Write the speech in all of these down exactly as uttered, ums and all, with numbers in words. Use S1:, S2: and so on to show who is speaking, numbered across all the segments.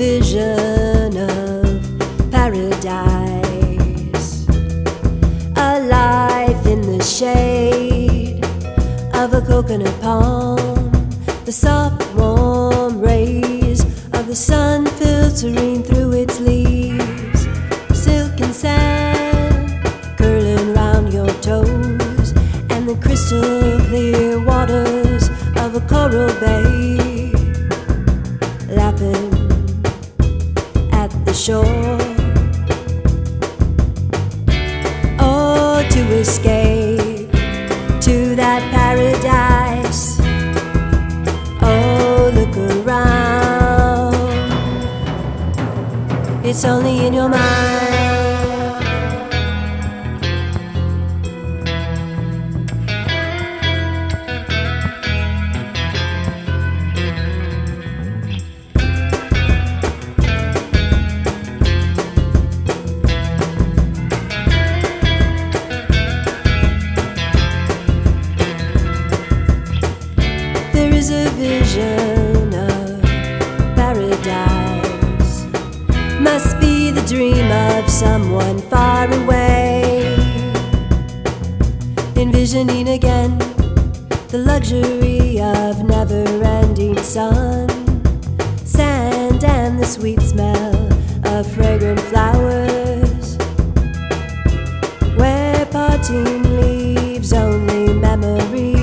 S1: vision of paradise, a life in the shade of a coconut palm, the soft warm rays of the sun filtering through its leaves, silk and sand curling round your toes, and the crystal clear waters of a coral bay lapping at the shore. Oh, to escape to that paradise, oh, look around, it's only in your mind. There is a vision of paradise, must be the dream of someone far away, envisioning again the luxury of never-ending sun, sand and the sweet smell of fragrant flowers, where parting leaves only memories.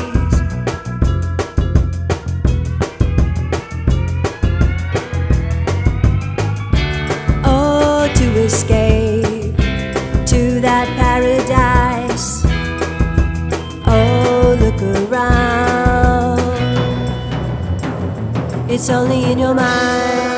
S1: To escape to that paradise, oh, look around, it's only in your mind.